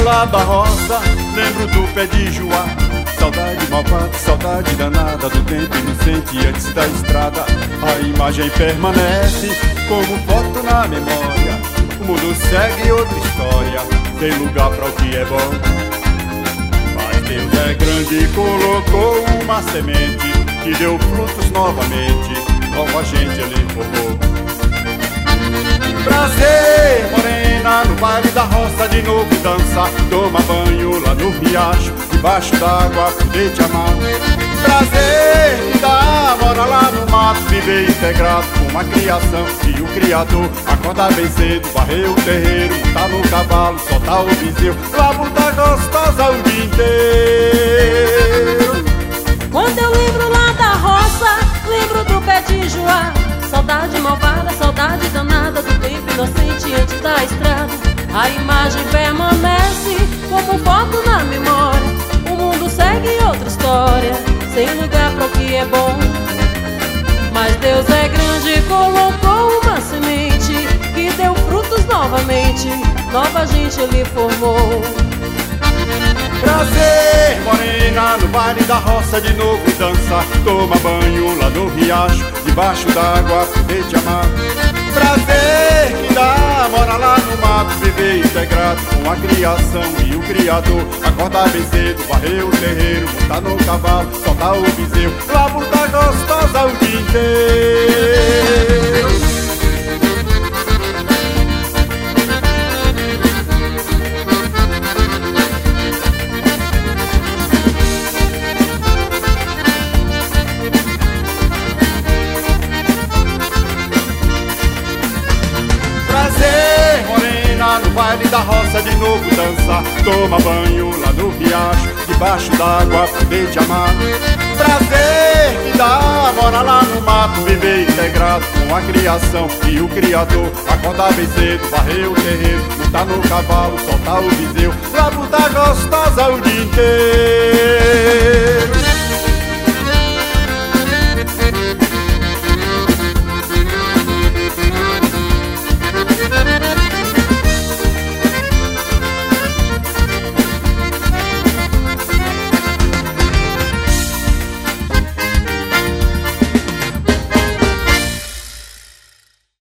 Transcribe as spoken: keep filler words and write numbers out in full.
lá da roça, lembro do pé de joá. Saudade malvada, saudade danada do tempo inocente antes da estrada. A imagem permanece como foto na memória. O mundo segue outra história, tem lugar para o que é bom. Mas Deus é grande e colocou uma semente que deu frutos novamente, nova gente Ele formou. Prazer, morena, no baile da roça de novo dançar. Toma banho lá no riacho, debaixo d'água, poder te amar. Prazer, me dá, mora lá no mato, viver integrado com a criação e o Criador. Acorda bem cedo, varrer o terreiro, montar no cavalo, soltar o bezerro, labutar gostosa o dia inteiro. Quando eu lembro lá da roça, lembro do pé de joá. Saudade malvada, saudade danada do tempo inocente antes da estrada. A imagem permanece como foto na memória. O mundo segue outra história, sem lugar para o que é bom. Mas Deus é grande e colocou uma semente que deu frutos novamente, nova gente Ele formou. Prazer, morena, no baile da roça de novo dançar. Toma banho lá no riacho, debaixo d'água, poder te amar. Prazer que dá, mora lá no mato, viver integrado com a criação e o Criador. Acorda bem cedo, varrer o terreiro, montar no cavalo, soltar o bezerro, labutar gostosa o dia inteiro. Prazer, morena, no baile da roça de novo dançar. Toma banho lá no riacho, debaixo d'água, poder te amar. Prazer que dá, mora lá no mato, viver integrado com a criação e o Criador. Acorda bem cedo, varrer o terreiro, montar no cavalo, soltar o bezerro, labutar gostosa o dia inteiro.